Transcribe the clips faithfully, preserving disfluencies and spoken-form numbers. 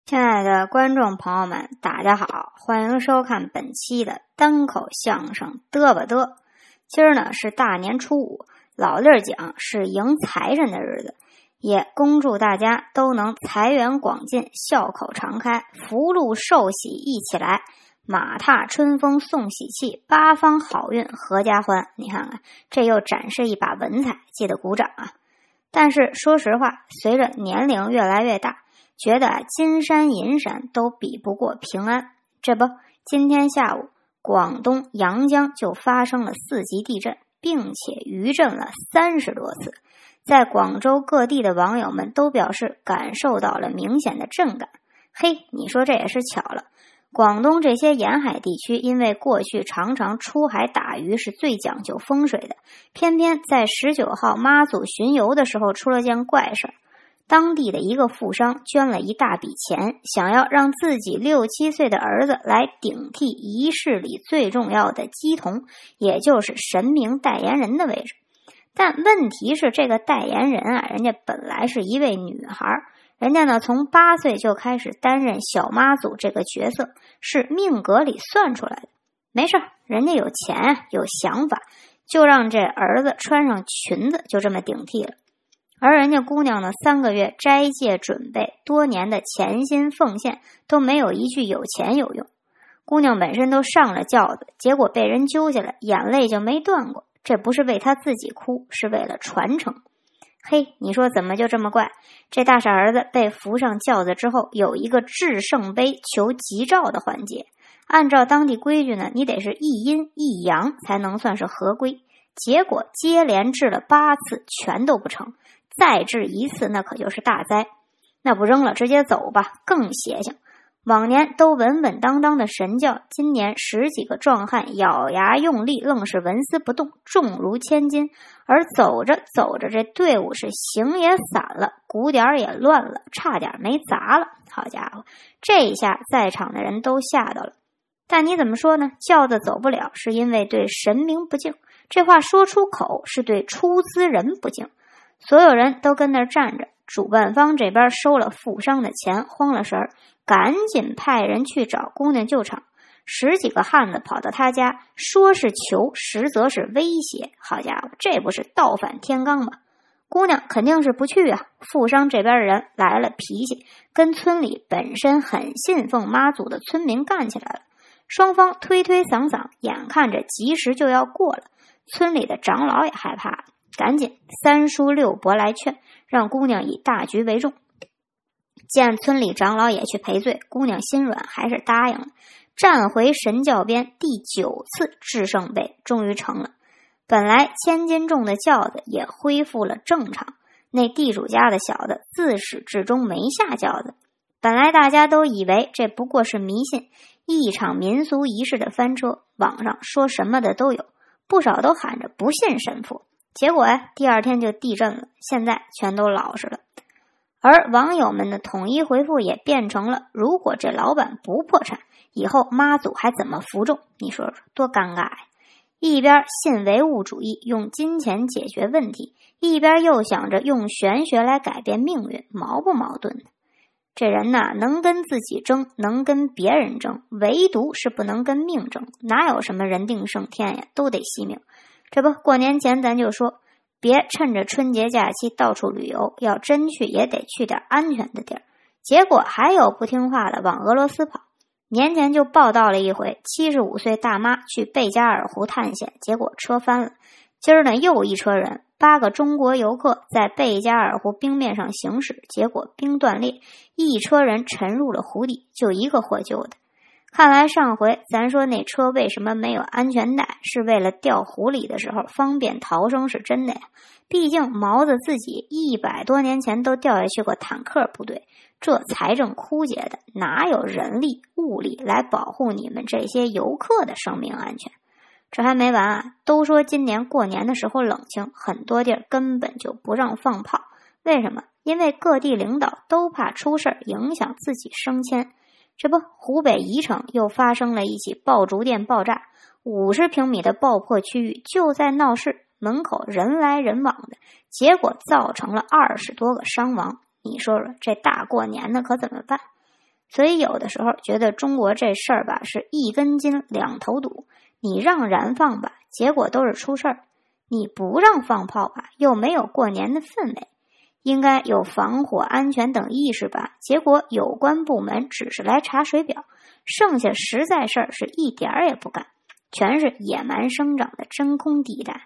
亲爱的观众朋友们，大家好，欢迎收看本期的单口相声嘚吧嘚。今儿呢是大年初五，老例儿讲是迎财神的日子，也恭祝大家都能财源广进，笑口常开，福禄寿喜一起来，马踏春风送喜气，八方好运阖家欢。你看看，这又展示一把文采，记得鼓掌啊！但是说实话，随着年龄越来越大，觉得金山银山都比不过平安。这不，今天下午广东阳江就发生了四级地震，并且余震了三十多次。在广州各地的网友们都表示感受到了明显的震感。嘿，你说这也是巧了，广东这些沿海地区因为过去常常出海打鱼是最讲究风水的，偏偏在十九号妈祖巡游的时候出了件怪事儿。当地的一个富商捐了一大笔钱，想要让自己六七岁的儿子来顶替仪式里最重要的乩童，也就是神明代言人的位置。但问题是，这个代言人啊，人家本来是一位女孩，人家呢从八岁就开始担任小妈祖这个角色，是命格里算出来的。没事，人家有钱有想法，就让这儿子穿上裙子，就这么顶替了。而人家姑娘呢，三个月斋戒准备，多年的潜心奉献，都没有一句有钱有用。姑娘本身都上了轿子，结果被人揪下来，眼泪就没断过。这不是为她自己哭，是为了传承。嘿，你说怎么就这么怪？这大傻儿子被扶上轿子之后，有一个制圣杯求吉兆的环节。按照当地规矩呢，你得是一阴一阳才能算是合规。结果接连治了八次，全都不成。再治一次那可就是大灾，那不扔了直接走吧，更邪性。往年都稳稳当当的神教，今年十几个壮汉咬牙用力，愣是纹丝不动，重如千斤。而走着走着，这队伍是形也散了，鼓点也乱了，差点没砸了。好家伙，这一下在场的人都吓到了。但你怎么说呢？轿子走不了是因为对神明不敬，这话说出口是对出资人不敬。所有人都跟那儿站着，主办方这边收了富商的钱，慌了神儿，赶紧派人去找姑娘救场。十几个汉子跑到他家，说是求，实则是威胁。好家伙，这不是倒反天罡吗？姑娘肯定是不去啊。富商这边的人来了脾气，跟村里本身很信奉妈祖的村民干起来了。双方推推搡搡，眼看着吉时就要过了，村里的长老也害怕了，赶紧三叔六伯来劝，让姑娘以大局为重。见村里长老也去赔罪，姑娘心软，还是答应了。站回神教边，第九次制圣杯终于成了。本来千斤重的轿子也恢复了正常，那地主家的小子自始至终没下轿子。本来大家都以为这不过是迷信，一场民俗仪式的翻车，网上说什么的都有，不少都喊着不信神父。结果呀，第二天就地震了，现在全都老实了。而网友们的统一回复也变成了，如果这老板不破产，以后妈祖还怎么服众？你说说多尴尬呀！一边信唯物主义，用金钱解决问题，一边又想着用玄学来改变命运，矛不矛盾呢？这人呐，能跟自己争，能跟别人争，唯独是不能跟命争。哪有什么人定胜天呀，都得惜命。这不，过年前咱就说，别趁着春节假期到处旅游，要真去也得去点安全的地儿。结果还有不听话的往俄罗斯跑。年前就报道了一回，七十五岁大妈去贝加尔湖探险，结果车翻了。今儿呢又一车人，八个中国游客在贝加尔湖冰面上行驶，结果冰断裂，一车人沉入了湖底，就一个获救的。看来上回咱说那车为什么没有安全带，是为了掉湖里的时候方便逃生是真的呀。毕竟毛子自己一百多年前都掉下去过坦克部队，这财政枯竭的，哪有人力物力来保护你们这些游客的生命安全？这还没完啊！都说今年过年的时候冷清，很多地儿根本就不让放炮。为什么？因为各地领导都怕出事影响自己升迁。这不，湖北宜城又发生了一起爆竹店爆炸，五十平米的爆破区域就在闹市门口，人来人往的，结果造成了二十多个伤亡。你说说，这大过年的可怎么办？ 所以有的时候觉得中国这事儿吧是一根筋两头堵，你让燃放吧，结果都是出事儿；你不让放炮吧，又没有过年的氛围。应该有防火安全等意识吧，结果有关部门只是来查水表，剩下实在事儿是一点儿也不干，全是野蛮生长的真空地带。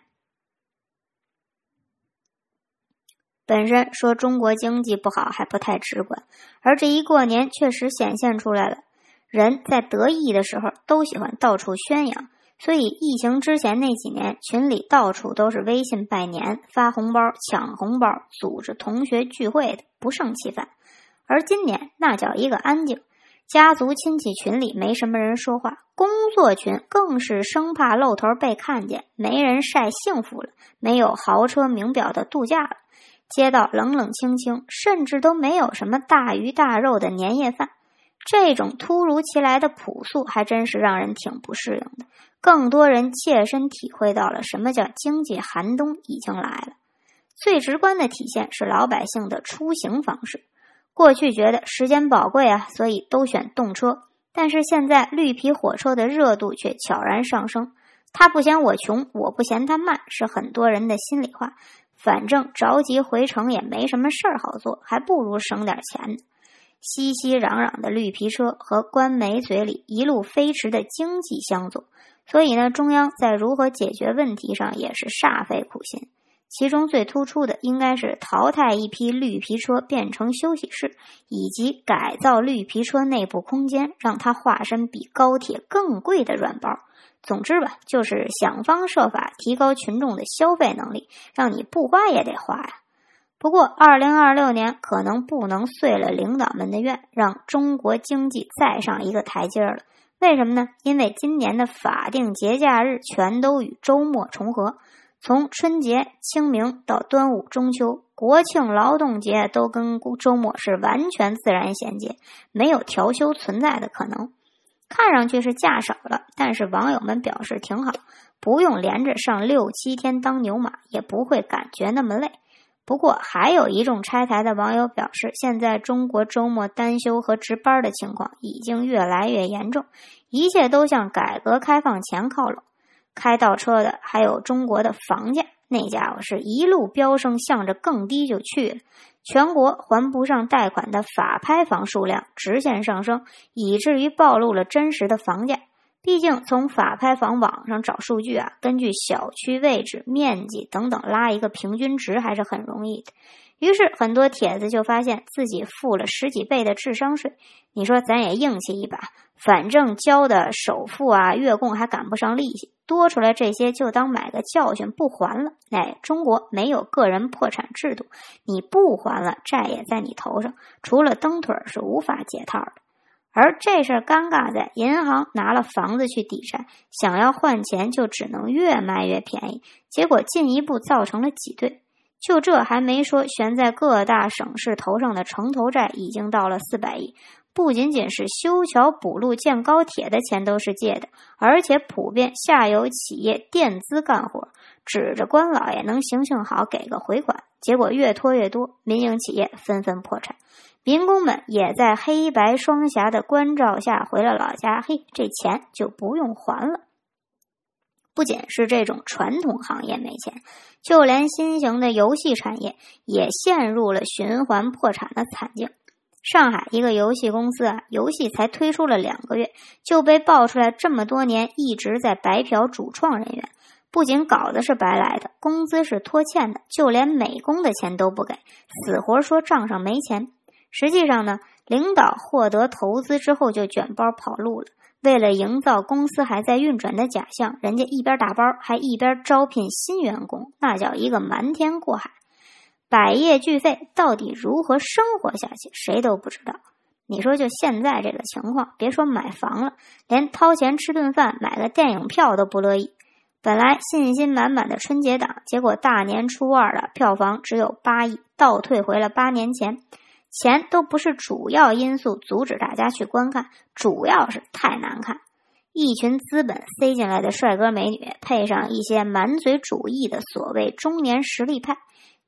本身说中国经济不好还不太直观，而这一过年确实显现出来了。人在得意的时候都喜欢到处宣扬，所以疫情之前那几年，群里到处都是微信拜年、发红包、抢红包、组织同学聚会的，不胜其烦。而今年那叫一个安静，家族亲戚群里没什么人说话，工作群更是生怕露头被看见，没人晒幸福了，没有豪车名表的度假了，街道冷冷清清，甚至都没有什么大鱼大肉的年夜饭。这种突如其来的朴素还真是让人挺不适应的，更多人切身体会到了什么叫经济寒冬已经来了。最直观的体现是老百姓的出行方式。过去觉得时间宝贵啊，所以都选动车，但是现在绿皮火车的热度却悄然上升。他不嫌我穷，我不嫌他慢，是很多人的心里话。反正着急回城也没什么事儿好做，还不如省点钱呢。熙熙攘攘的绿皮车和官媒嘴里一路飞驰的经济相左，所以呢，中央在如何解决问题上也是煞费苦心。其中最突出的应该是淘汰一批绿皮车变成休息室，以及改造绿皮车内部空间，让它化身比高铁更贵的软包。总之吧，就是想方设法提高群众的消费能力，让你不花也得花呀。不过二零二六年可能不能遂了领导们的愿，让中国经济再上一个台阶了。为什么呢？因为今年的法定节假日全都与周末重合，从春节、清明到端午、中秋、国庆、劳动节都跟周末是完全自然衔接，没有调休存在的可能。看上去是假少了，但是网友们表示挺好，不用连着上六七天当牛马，也不会感觉那么累。不过还有一众拆台的网友表示，现在中国周末单休和值班的情况已经越来越严重，一切都向改革开放前靠拢。开倒车的还有中国的房价，那家伙是一路飙升，向着更低就去了。全国还不上贷款的法拍房数量直线上升，以至于暴露了真实的房价。毕竟从法拍房网上找数据啊，根据小区位置、面积等等拉一个平均值还是很容易的。于是很多帖子就发现自己付了十几倍的智商税，你说咱也硬气一把，反正交的首付啊、月供还赶不上利息，多出来这些就当买个教训不还了。哎，中国没有个人破产制度，你不还了，债也在你头上，除了蹬腿是无法解套的。而这事儿尴尬在银行拿了房子去抵债，想要换钱就只能越卖越便宜，结果进一步造成了挤兑。就这还没说，悬在各大省市头上的城投债已经到了四百亿，不仅仅是修桥补路建高铁的钱都是借的，而且普遍下游企业垫资干活，指着官老爷能行行好给个回款，结果越拖越多，民营企业纷纷破产，民工们也在黑白双侠的关照下回了老家，嘿，这钱就不用还了。不仅是这种传统行业没钱，就连新型的游戏产业也陷入了循环破产的惨境。上海一个游戏公司啊，游戏才推出了两个月，就被爆出来这么多年一直在白嫖主创人员，不仅稿子是白来的，工资是拖欠的，就连美工的钱都不给，死活说账上没钱。实际上呢，领导获得投资之后就卷包跑路了。为了营造公司还在运转的假象，人家一边打包还一边招聘新员工，那叫一个瞒天过海。百业俱废，到底如何生活下去，谁都不知道。你说就现在这个情况，别说买房了，连掏钱吃顿饭、买个电影票都不乐意。本来信心满满的春节档，结果大年初二的票房只有八亿，倒退回了八年前。钱都不是主要因素阻止大家去观看，主要是太难看。一群资本塞进来的帅哥美女，配上一些满嘴主义的所谓中年实力派，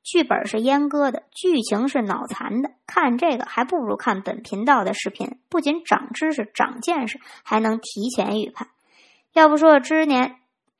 剧本是阉割的，剧情是脑残的，看这个还不如看本频道的视频，不仅长知识、长见识，还能提前预判。要不说之年，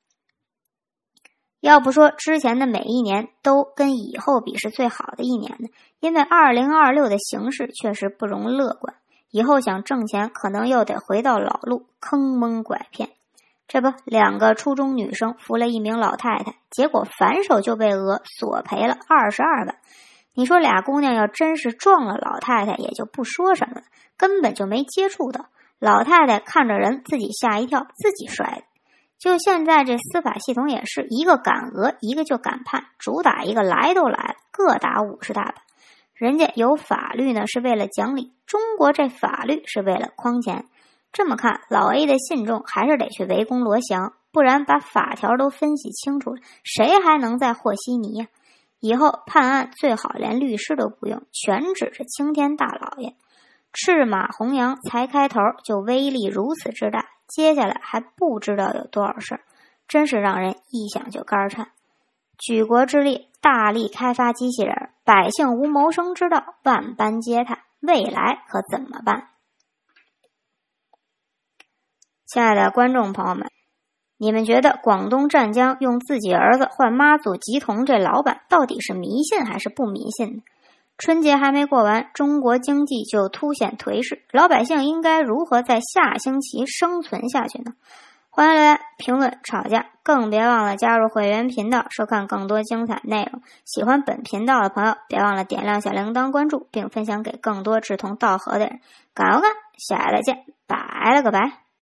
要不说之前的每一年都跟以后比是最好的一年呢，因为二零二六的形势确实不容乐观，以后想挣钱可能又得回到老路，坑蒙拐骗。这不，两个初中女生扶了一名老太太，结果反手就被讹索赔了二十二万。你说俩姑娘要真是撞了老太太也就不说什么了，根本就没接触到。老太太看着人自己吓一跳，自己摔的。就现在这司法系统也是一个敢讹，一个就敢判，主打一个来都来了，各打五十大板。人家有法律呢是为了讲理，中国这法律是为了诓钱。这么看，老 A 的信众还是得去围攻罗翔，不然把法条都分析清楚了，谁还能再和稀泥呀？以后判案最好连律师都不用，全指着青天大老爷。赤马弘扬才开头就威力如此之大，接下来还不知道有多少事儿，真是让人一想就肝颤。举国之力，大力开发机器人，百姓无谋生之道，万般嗟叹，未来可怎么办？亲爱的观众朋友们，你们觉得广东湛江用自己儿子换妈祖乩童这老板到底是迷信还是不迷信呢？春节还没过完，中国经济就凸显颓势，老百姓应该如何在下星期生存下去呢？欢迎来评论吵架，更别忘了加入会员频道收看更多精彩内容。喜欢本频道的朋友别忘了点亮小铃铛关注，并分享给更多志同道合的人。感恩看，下来再见，拜了个拜。